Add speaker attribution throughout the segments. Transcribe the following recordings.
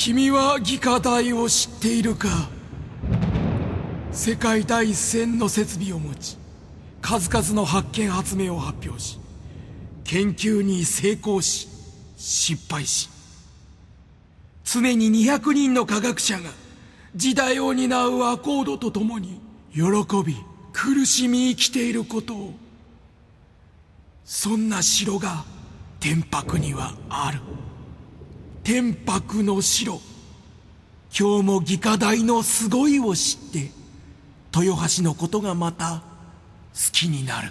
Speaker 1: 君は技科大を知っているか。世界第一線の設備を持ち、数々の発見発明を発表し、研究に成功し失敗し、常に200人の科学者が時代を担うアコードとともに喜び苦しみ生きていることを、そんな城が天白にはある。天白の城。今日も技科大のすごいを知って豊橋のことがまた好きになる。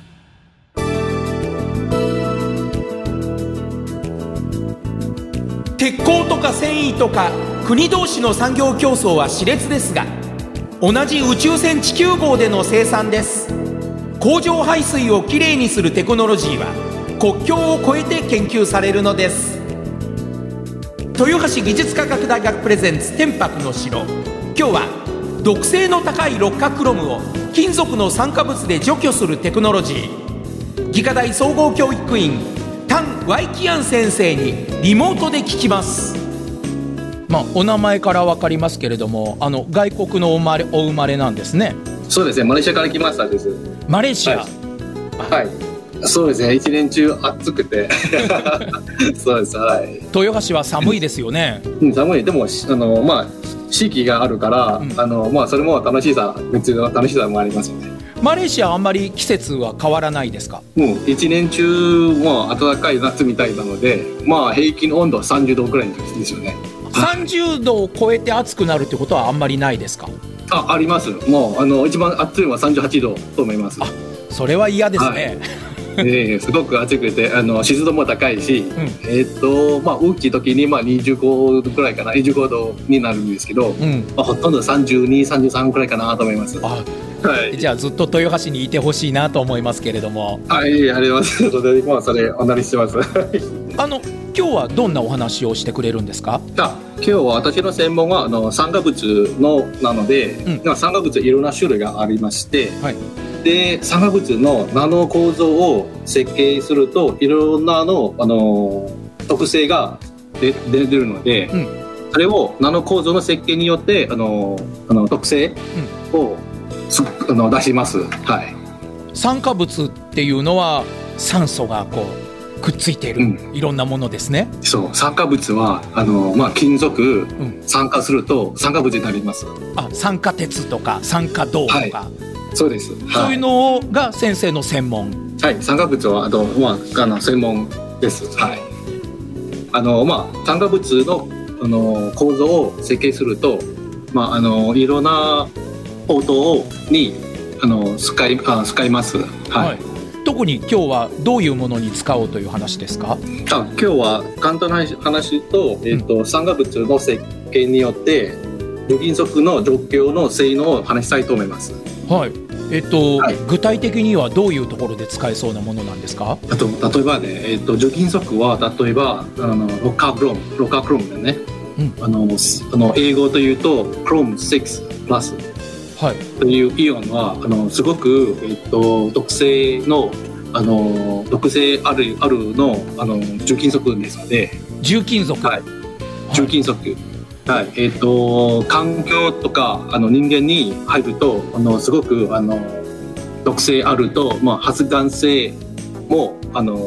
Speaker 2: 鉄鋼とか繊維とか国同士の産業競争は熾烈ですが、同じ宇宙船地球号での生産です。工場排水をきれいにするテクノロジーは国境を越えて研究されるのです。豊橋技術科学大学プレゼンツ天白の城。今日は毒性の高い六化クロムを金属の酸化物で除去するテクノロジー、技科大総合教育院タン・ワイキアン先生にリモートで聞きます。お名前から分かりますけれども、外国のお生まれなんですね。
Speaker 3: そうですね、マレーシアから来ましたです。
Speaker 2: マレーシア、
Speaker 3: はい、そうですね、一年中暑くてそうです、はい。
Speaker 2: 豊橋は寒いですよね。
Speaker 3: 寒い。でも四季があるから、それも楽しさ、別の楽しさもありますよね。
Speaker 2: マレーシアあんまり季節は変わらないですか？
Speaker 3: 一年中暖かい夏みたいなので、平均温度は30度くらいですよね。
Speaker 2: 30度を超えて暑くなるってことはあんまりないですか？
Speaker 3: あります。一番暑いのは38度と思います。
Speaker 2: それは嫌ですね、
Speaker 3: すごく暑くて湿度も高いし、雨季時に25度くらいかな、25度になるんですけど、ほとんど32、33くらいかなと思います。
Speaker 2: じゃあずっと豊橋にいてほしいなと思いますけれども。
Speaker 3: あります。それおなりしてます
Speaker 2: 今日はどんなお話をしてくれるんですか？
Speaker 3: 今日は私の専門は酸化物なので、酸化物いろんな種類がありまして、で酸化物のナノ構造を設計するといろんな特性が出るので、それをナノ構造の設計によって特性を、出します。
Speaker 2: 酸化物っていうのは酸素がくっついている、いろんなものですね。
Speaker 3: そう、酸化物は金属、酸化すると酸化物になります。
Speaker 2: 酸化鉄とか酸化銅とか、
Speaker 3: そうです、
Speaker 2: そういうのが先生の専門。
Speaker 3: 酸化物は専門です。酸化物の構造を設計すると、いろんな応答に使います。
Speaker 2: 特に今日はどういうものに使おうという話ですか？
Speaker 3: 今日は簡単な話と、酸化物の設計によって重金属の除去の性能を話したいと思います。
Speaker 2: 具体的にはどういうところで使えそうなものなんですか？
Speaker 3: 例えばね、重金属は例えばロッカークロムだね、英語というとクロム6プラスというイオンはすごく、毒性あるの重金属ですので。
Speaker 2: 重金属、
Speaker 3: 重金属、環境とか人間に入るとすごく毒性あると、発がん性も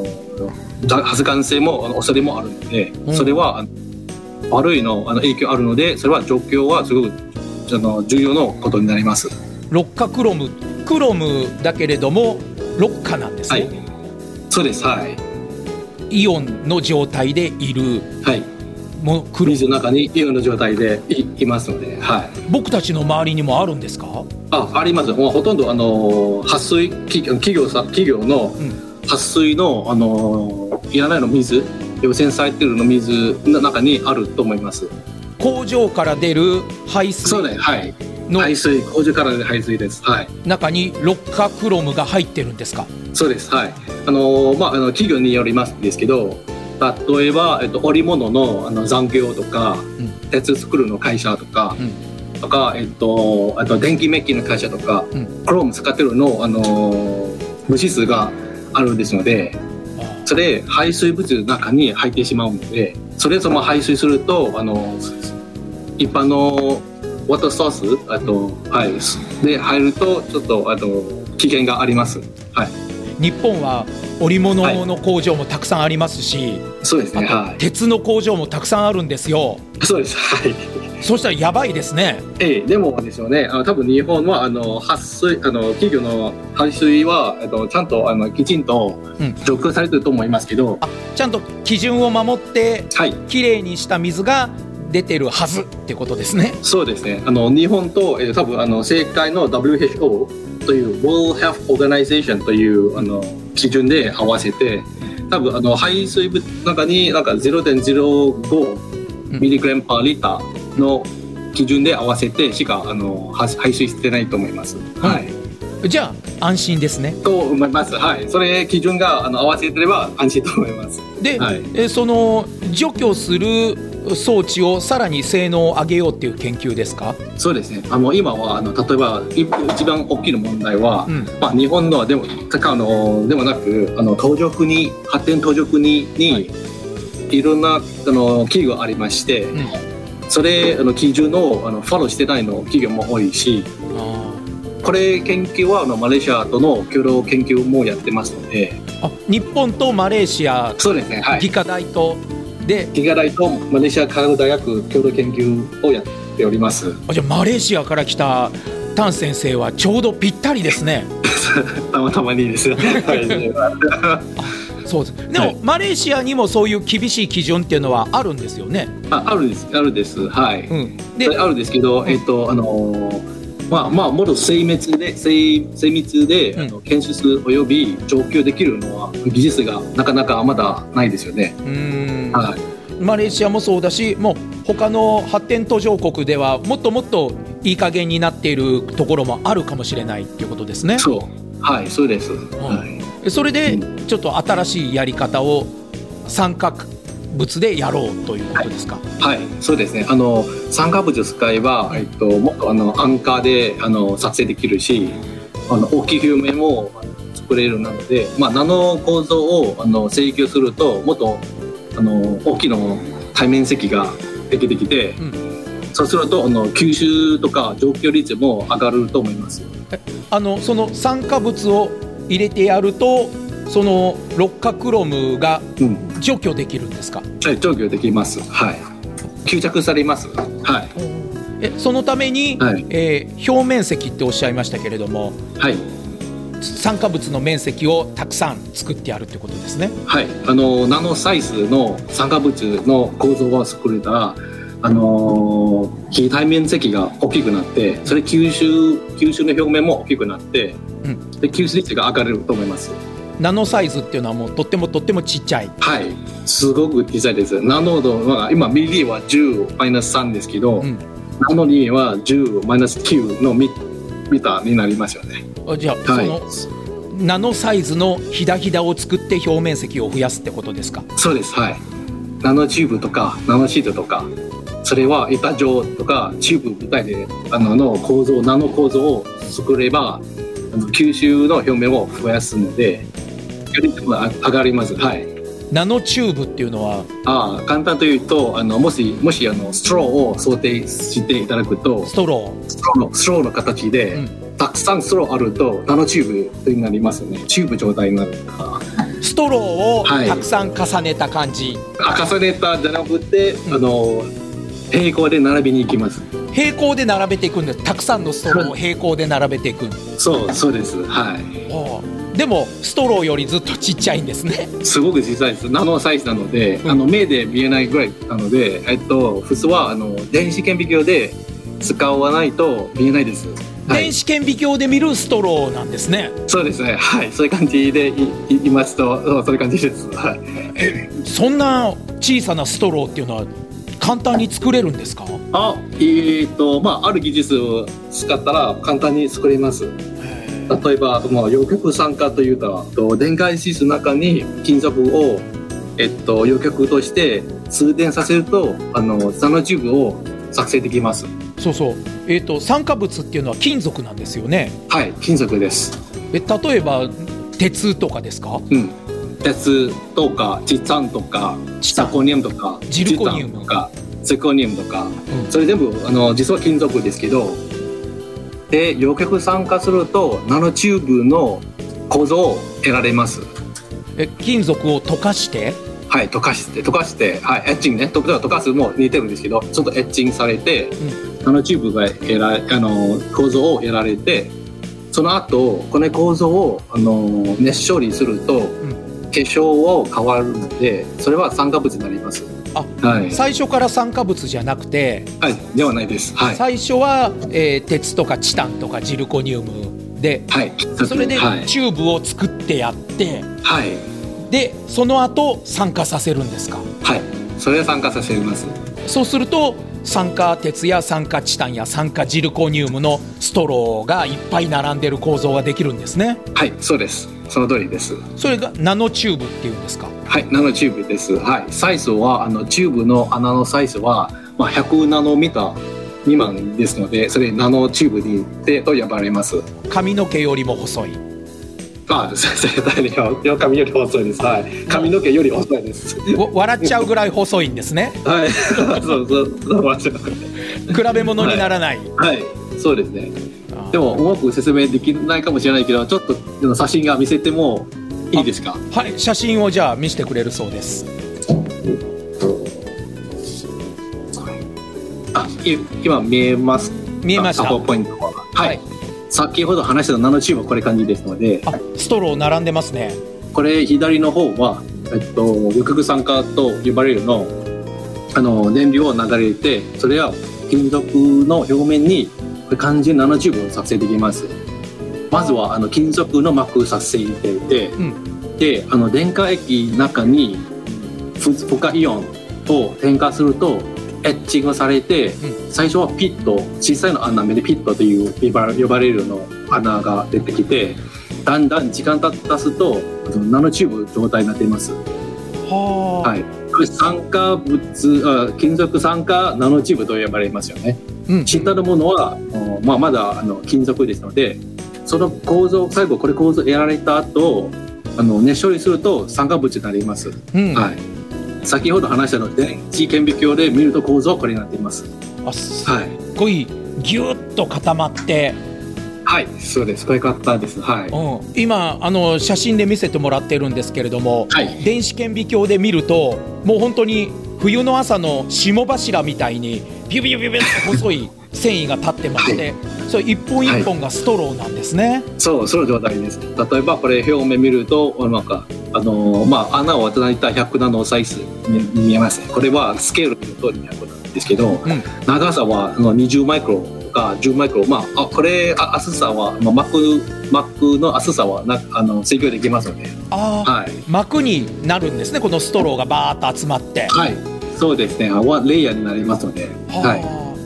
Speaker 3: 恐れもあるので、それは悪い影響あるので、それは除去はすごく重要なことになります。
Speaker 2: 六化クロムだけれども六化なんですね。
Speaker 3: そうです。
Speaker 2: イオンの状態でいる、
Speaker 3: 水の中にイオンの状態で いますので、
Speaker 2: 僕たちの周りにもあるんですか？
Speaker 3: あります。ほとんど撥水企業の撥水のいらないの水、汚染されているの水の中にあると思います。
Speaker 2: 工場から出る排水の
Speaker 3: 工場から出る排水です。
Speaker 2: 中に六化クロムが入ってるんですか？そうです。
Speaker 3: 企業によりますんですけど、例えば、織物の残業とか、鉄作るの会社とか、あと電気メッキの会社とか、クロム使ってるの物質があるんですので、それ排水物の中に入ってしまうので、それ排水すると一般のワターソースで入るとちょっと危険があります。
Speaker 2: 日本は織物の工場もたくさんありますし、
Speaker 3: そうですね、
Speaker 2: 鉄の工場もたくさんあるんですよ。
Speaker 3: そうです、
Speaker 2: そうしたらやばいですね。
Speaker 3: でもですよね、多分日本は企業の排水はちゃんときちんと除去されてると思いますけど、
Speaker 2: ちゃんと基準を守ってきれいにした水が出てるはずってことですね。
Speaker 3: そうですね。日本と、多分世界の WHO という World Health Organization という基準で合わせて、多分排水物の中に0.05 ミリグラムパーリッターの基準で合わせてしか排水してないと思います。
Speaker 2: じゃあ安心ですね。
Speaker 3: と思います。それ基準が合わせてれば安心と思います。
Speaker 2: で、その除去する装置をさらに性能を上げようっていう研究ですか？
Speaker 3: そうですね。今は例えば一番大きな問題は、日本のでもなく発展途上国にいろんな企業がありまして、それ基準をフォローしてないの企業も多いし、これ研究はマレーシアとの共同研究もやってますので。
Speaker 2: 日本とマレーシア、
Speaker 3: そうですね、
Speaker 2: 技科大と
Speaker 3: マレーシア科学大学共同研究をやっております。
Speaker 2: じゃあマレーシアから来た譚先生はちょうどぴったりですね。
Speaker 3: たまたまにです。
Speaker 2: そうです。でも、マレーシアにもそういう厳しい基準っていうのはあるんですよね。
Speaker 3: あるんです。あるんです。あるんですけど、もっと精密で、検出および上級できるのは技術がなかなかまだないですよね。
Speaker 2: マレーシアもそうだし、もう他の発展途上国ではもっともっといい加減になっているところもあるかもしれないっていうことですね。
Speaker 3: そうです。
Speaker 2: それでちょっと新しいやり方を酸化物でやろうということですか？
Speaker 3: そうですね。酸化物使えば、もっと安価で撮影できるし、大きい表面も作れるので、ナノ構造を制御するともっと大きな対面積ができてきて、そうすると吸収とか除去率も上がると思います。
Speaker 2: その酸化物を入れてやるとその六化クロムが除去できるんですか？
Speaker 3: 除去できます。吸着されます。
Speaker 2: そのために、表面積っておっしゃいましたけれども、酸化物の面積をたくさん作ってやるってことですね。
Speaker 3: ナノサイズの酸化物の構造を作れたら、非対面積が大きくなって、それ吸収の表面も大きくなって、で吸収率が上がると思います。
Speaker 2: ナノサイズっていうのはもうとってもちっちゃい。
Speaker 3: すごく小さいです。ナノ度は今ミリは10-3ですけど、ナノには10-9のミターになりますよね。
Speaker 2: じゃあ、そのナノサイズのひだひだを作って表面積を増やすってことですか？
Speaker 3: そうです。ナノチューブとかナノシートとか、それは板状とかチューブみたいでナノ構造を作れば吸収の表面を増やすので上がります。
Speaker 2: ナノチューブっていうのは
Speaker 3: 簡単というともしストローを想定していただくと、ストローの形で、たくさんストローあるとナノチューブになりますよね。チューブ状態になるから、
Speaker 2: ストローをたくさん重ねた感じ。
Speaker 3: 重ねたじゃなくて、平行で並びに行きます。
Speaker 2: 平行で並べていくんです。たくさんのストローを平行で並べていく。
Speaker 3: そうです。
Speaker 2: でもストローよりずっとちっちゃいんですね。
Speaker 3: すごく小さいです。ナノサイズなので、目で見えないぐらいなので、普通は電子顕微鏡で使わないと見えないです。
Speaker 2: 電子顕微鏡で見るストローなんですね。
Speaker 3: そうですね。そういう感じで言いますと、そういう感じです。
Speaker 2: そんな小さなストローっていうのは簡単に作れるんですか？
Speaker 3: ある技術を使ったら簡単に作れます。例えば陽極酸化というと、電解質の中に金属を陽極として通電させるとナノチューブを作成できます。
Speaker 2: 酸化物っていうのは金属なんですよね。
Speaker 3: 金属です。
Speaker 2: 例えば鉄とかですか？
Speaker 3: 鉄とかチタンとかチタコニウムとか
Speaker 2: ジルコニウム
Speaker 3: とかゼコニウムとか、それ全部実は金属ですけど、で溶却酸化するとナノチューブの構造を得られます。
Speaker 2: 金属を溶かして、
Speaker 3: はい、溶かして、はい、エッチングね、溶かすも似てるんですけど、ちょっとエッチングされて、ナノチューブが構造を得られて、その後この構造を熱処理すると、化粧を変わるので、それは酸化物になります。
Speaker 2: はい、最初から酸化物じゃなくて、
Speaker 3: はい、ではないです。はい、
Speaker 2: 最初は、鉄とかチタンとかジルコニウムで、はい、それでチューブを作ってやって、はい、でその後酸化させるんですか？
Speaker 3: はい、それは酸化させます。
Speaker 2: そうすると酸化鉄や酸化チタンや酸化ジルコニウムのストローがいっぱい並んでる構造ができるんですね。
Speaker 3: はい、そうです。その通りです。
Speaker 2: それがナノチューブっていうんですか？
Speaker 3: はい、ナノチューブです。はい、サイズはチューブの穴のサイズは、100ナノメーター未満ですので、それナノチューブと呼ばれます。
Speaker 2: 髪の毛よりも細い。
Speaker 3: 髪より細いです。はい、髪の毛より細いです。
Speaker 2: 笑っちゃうぐらい細いんですね。
Speaker 3: はい、そう
Speaker 2: 比べ物にならない。
Speaker 3: はい、そうですね。でもうまく説明できないかもしれないけど、ちょっと写真が見せてもいいですか？
Speaker 2: はい、写真をじゃあ見せてくれるそうです。
Speaker 3: 今見えます？
Speaker 2: 見えました。
Speaker 3: ポイントは、はい、先ほど話したナノチューブはこれ感じですので、
Speaker 2: ストロー並んでますね。
Speaker 3: これ左の方は溶却酸化と呼ばれる燃料を流れて、それは金属の表面に完全にナノチューブを作成できます。まずは金属の膜作成していて、で電解液の中に負荷イオンを添加するとエッチングされて、最初はピット、小さいの穴目でピットという呼ばれるの穴が出てきて、だんだん時間経つとナノチューブ状態になっています。はい、酸化物、金属酸化ナノチューブと呼ばれますよね。下のものは、まだ金属ですので、その構造、最後これ構造得られた後熱処理すると酸化物になります。はい、先ほど話したので電子顕微鏡で見ると構造はこれになっています。
Speaker 2: すごいギュッと固まって、
Speaker 3: はい、そうです。こういう方です。はい、
Speaker 2: 今写真で見せてもらってるんですけれども、はい、電子顕微鏡で見るともう本当に冬の朝の霜柱みたいにビュビュビュビュッと細い繊維が立ってまして、はい、それ一本一本がストローなんですね。はい、その
Speaker 3: 状態です。例えばこれ表面見るとなんか穴を大体100ナノサイズに見えますね。これはスケールの通り100なんですけど、長さは20マイクロとか10マイクロ、これ厚さは膜の厚さは制御できますので、
Speaker 2: はい、膜になるんですね。このストローがバーッと集まって、はい、
Speaker 3: そうですね。レイヤーになりますので、はい、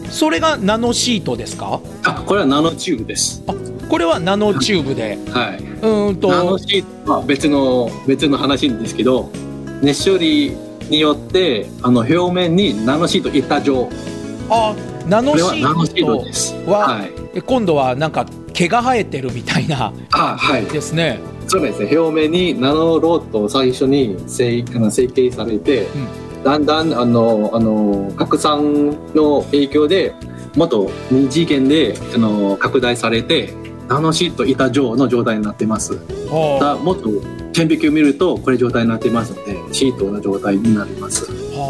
Speaker 2: それがナノシートですか？
Speaker 3: これはナノチューブです。
Speaker 2: これはナノチューブで、
Speaker 3: はい、ナノシートは別の話ですけど、熱処理によって表面にナノシート板状、
Speaker 2: ナノシ
Speaker 3: ート
Speaker 2: は、はい、今度はなんか毛が生えてるみたいなですね。
Speaker 3: そうですね。表面にナノロードを最初に成形されて、だんだん拡散の影響でもっと2次元で拡大されてナノシート板状の状態になっています。もっと顕微鏡見るとこれ状態になっていますので、シートの状態になります。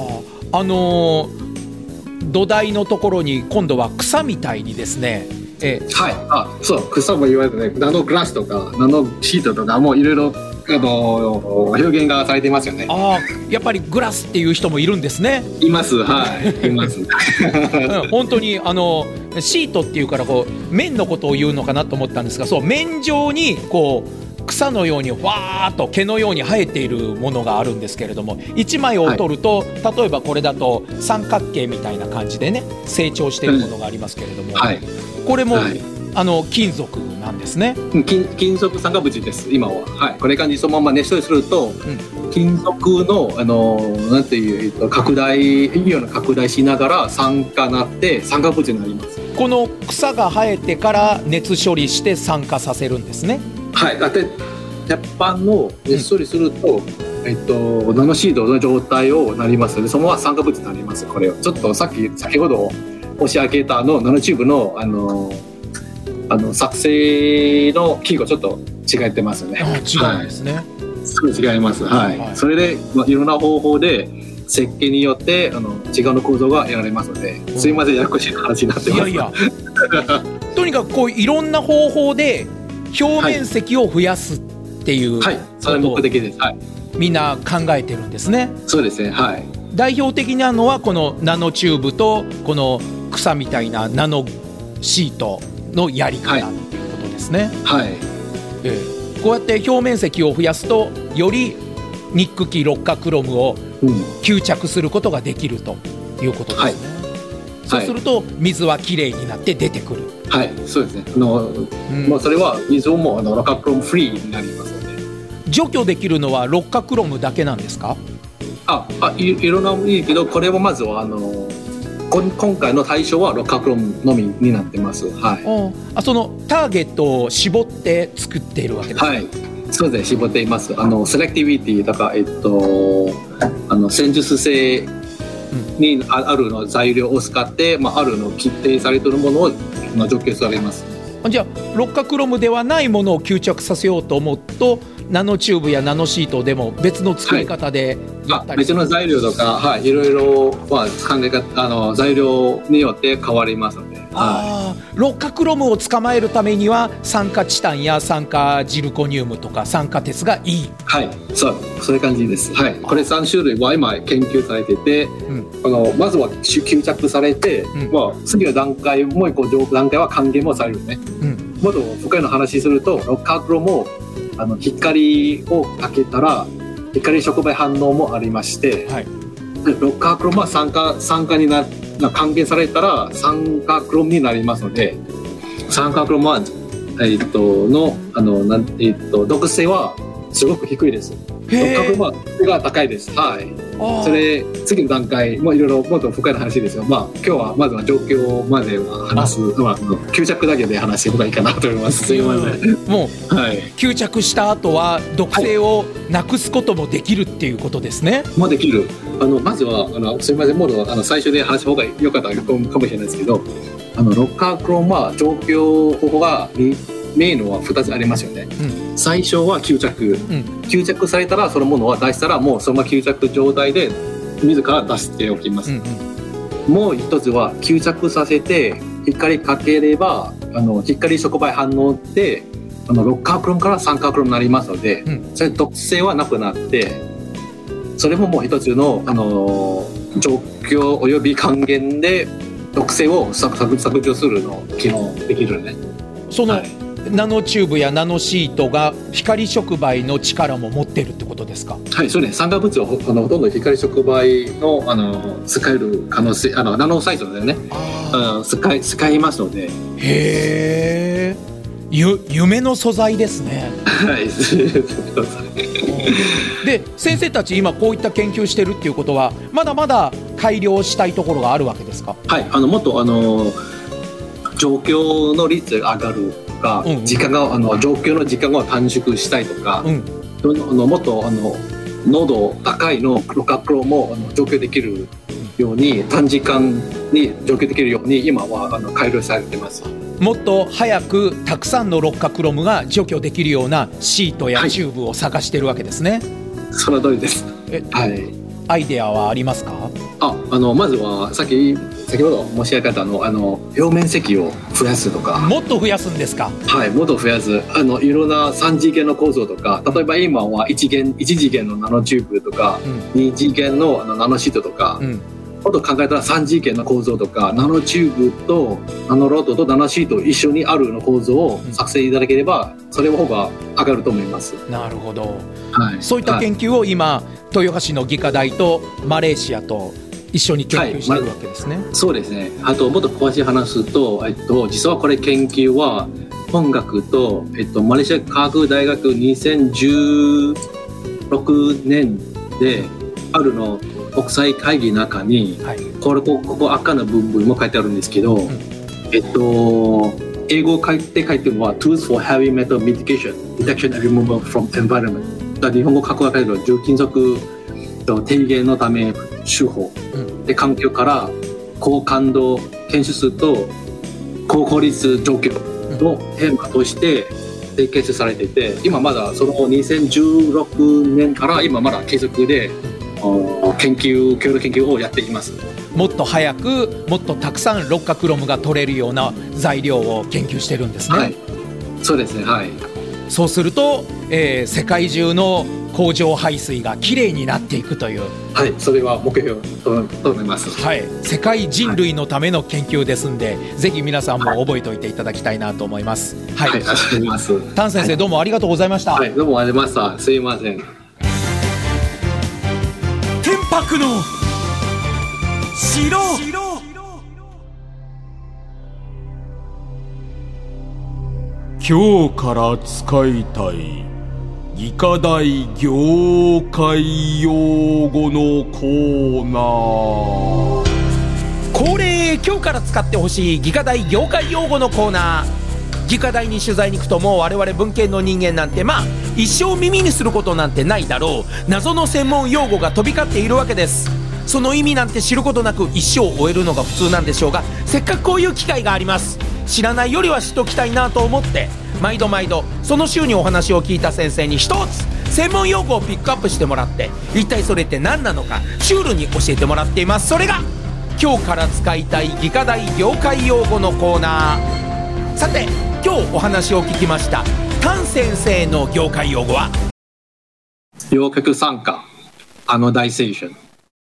Speaker 2: 土台のところに今度は草みたいにですね、
Speaker 3: はい、そう草も言われてね、ナノグラスとかナノシートとかもいろいろ表現がされていますよね。
Speaker 2: やっぱりグラスっていう人もいるんですね。
Speaker 3: います。はい、います。
Speaker 2: 本当にシートっていうから面のことを言うのかなと思ったんですが、そう面上に草のようにわーっと毛のように生えているものがあるんですけれども、1枚を取ると、例えばこれだと三角形みたいな感じでね成長しているものがありますけれども、これも、金属なんですね。
Speaker 3: 金属酸化物です。今は、はい、これ感じそのまま熱処理すると、金属のなんていう拡大イオンの拡大しながら酸化なって酸化物になります。
Speaker 2: この草が生えてから熱処理して酸化させるんですね。
Speaker 3: はい、だって鉄板の熱処理すると、 ナノシートの状態をなりますので、そのまま酸化物になります。これをちょっと先ほど押し上げたナノチューブの作成の器具ちょっと違ってますね。
Speaker 2: 違うんですね。
Speaker 3: すごい違います。はい。それで、いろんな方法で設計によって違うの構造が得られますので、すいません、ややこしい話になってます。
Speaker 2: いやとにかくこういろんな方法で表面積を増やすっていう、
Speaker 3: はい、それ目的です。はい。
Speaker 2: みんな考えてるんですね。
Speaker 3: そうですね。はい。
Speaker 2: 代表的なのはこのナノチューブとこの草みたいなナノシートのやり方っていうことですね。
Speaker 3: はい。
Speaker 2: こうやって表面積を増やすとよりニックキ六化クロムを吸着することができるということですね。そうすると水はきれいになって出てくる。
Speaker 3: はい、そうですね。それは水も六化クロムフリーになりますので。
Speaker 2: 除去できるのは六化クロムだけなんですか？
Speaker 3: いろんなもいいけど、これはまずは今回の対象は六化クロムのみになってます。はい。
Speaker 2: そのターゲットを絞って作っているわけですか？
Speaker 3: はい。そうですね、絞っています。セレクティビティだから戦術性にあるの材料を使って、あるの規定されているものを除去されます。
Speaker 2: じゃあ六化クロムではないものを吸着させようと思うと、ナノチューブやナノシートでも別の作り方でやったり、
Speaker 3: 別の材料とか、いろいろ考え方材料によって変わりますので。
Speaker 2: 六化クロムを捕まえるためには酸化チタンや酸化ジルコニウムとか酸化鉄がいい。
Speaker 3: はい、そういう感じです。はい。これ3種類は今研究されてて、まずは吸着されて、次の段階、もう一個段階は還元もされるね。もっと深いの話すると、六化クロムを光をかけたら光触媒反応もありまして、六化クロムは酸化に還元されたら酸化クロムになりますので、酸化クロムは毒性はすごく低いです。六化クロムは毒が高いです。はい。それ次の段階もいろいろもっと深い話ですが、今日はまずは状況までは話す、吸着だけで話した方がいいかなと思います。すいません。
Speaker 2: もう、吸着した後は毒性をなくすこともできるっていうことですね。
Speaker 3: できる。まずはすいません、もう最初で話した方が良かったかもしれないですけど、六化クロムは除去方法がメインは2つありますよね。最初は吸着、吸着されたらそのものは出したらもうそのまま吸着状態で自ら出しておきます。もう一つは吸着させて光かければ光触媒反応で六化クロムから酸化クロムになりますので、それ毒性はなくなって、それももう一つの除去および還元で毒性を削除するの機能できるね。
Speaker 2: ナノチューブやナノシートが光触媒の力も持ってるってことですか？はい、
Speaker 3: そうね。酸化物をほとんど光触媒の使える可能性ナノサイズでね、使いますので。
Speaker 2: へー、夢の素材ですね。
Speaker 3: はい。
Speaker 2: で、先生たち今こういった研究してるっていうことはまだまだ改良したいところがあるわけですか？はい、
Speaker 3: もっと状況の率が上がるとか、時間が状況の時間を短縮したいとか、もっと濃度高いの六化クロムを除去できるように短時間に除去できるように今は改良されてます。
Speaker 2: もっと早くたくさんの六化クロムが除去できるようなシートやチューブを探してるわけですね。
Speaker 3: その通りです。はい。
Speaker 2: アイデアはありますか？
Speaker 3: まずは先ほど申し上げた表面積を増やすとか。
Speaker 2: もっと増やすんですか？はい、
Speaker 3: もっと増やす。いろんな3次元の構造とか、例えば今は1次元のナノチューブとか、2次元のナノシートとか、もっと考えたら3次元の構造とか、ナノチューブとナノロッドとナノシート一緒にあるの構造を作成いただければ、それの方が上がると思います。
Speaker 2: なるほど。そういった研究を今、豊橋の技科大とマレーシアと一緒に研究しているわけですね。
Speaker 3: そうですね。あともっと詳しい話すと、実はこれ研究は本学と、マレーシア科学大学2016年であるの国際会議の中に、ここ赤の部分も書いてあるんですけど、英語を書いてもは Tools for Heavy Metal Mitigation, Detection and Removal from Environment 日本語書くわけど重金属低減のため手法、で環境から高感度検出と高効率状況のテーマとして設計されていて、今まだその2016年から今まだ継続で共同研究をやっています。
Speaker 2: もっと早くもっとたくさん六角ロムが取れるような材料を研究してるんですね。
Speaker 3: はい、そうですね。はい。
Speaker 2: そうすると、世界中の工場排水がきれいになっていくという。
Speaker 3: はい、それは目標と思います。
Speaker 2: はい、世界人類のための研究ですんで、ぜひ皆さんも覚えておいていただきたいなと思います。はい、
Speaker 3: ありがとうございます。
Speaker 2: 丹先生、どうもありがとうございました。
Speaker 3: はい、どうもありがとうございました。すいません。
Speaker 1: 天白の城。今日から使いたい技科大業界用語のコーナー。
Speaker 2: 恒例、今日から使ってほしい技科大業界用語のコーナー。技科大に取材に行くと、もう我々文系の人間なんて一生耳にすることなんてないだろう謎の専門用語が飛び交っているわけです。その意味なんて知ることなく一生を終えるのが普通なんでしょうが、せっかくこういう機会があります。知らないよりは知っときたいなと思って、毎度その週にお話を聞いた先生に一つ専門用語をピックアップしてもらって、一体それって何なのかシュールに教えてもらっています。それが今日から使いたい技科大業界用語のコーナー。さて、今日お話を聞きました丹先生の業界用語は、
Speaker 3: 両極酸化アノダイゼーション。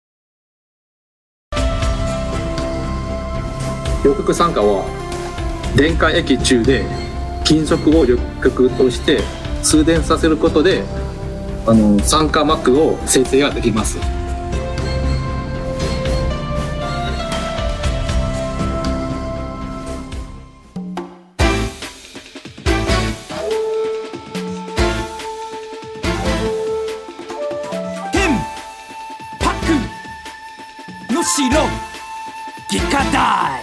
Speaker 3: 両極酸化は電解液中で金属を両極として通電させることで酸化膜を生成ができます。
Speaker 1: 天白の城技科大。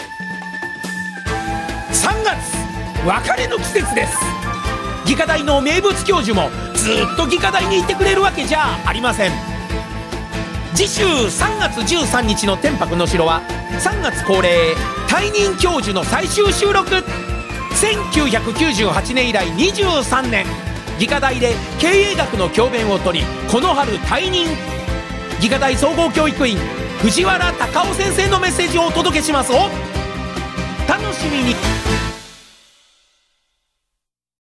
Speaker 2: 3月別れの季節です。技科大の名物教授もずっと技科大にいてくれるわけじゃありません。次週3月13日の天白の城は3月恒例退任教授の最終収録。1998年以来23年技科大で経営学の教鞭を取り、この春退任。技科大総合教育院藤原隆夫先生のメッセージをお届けします。お楽しみに。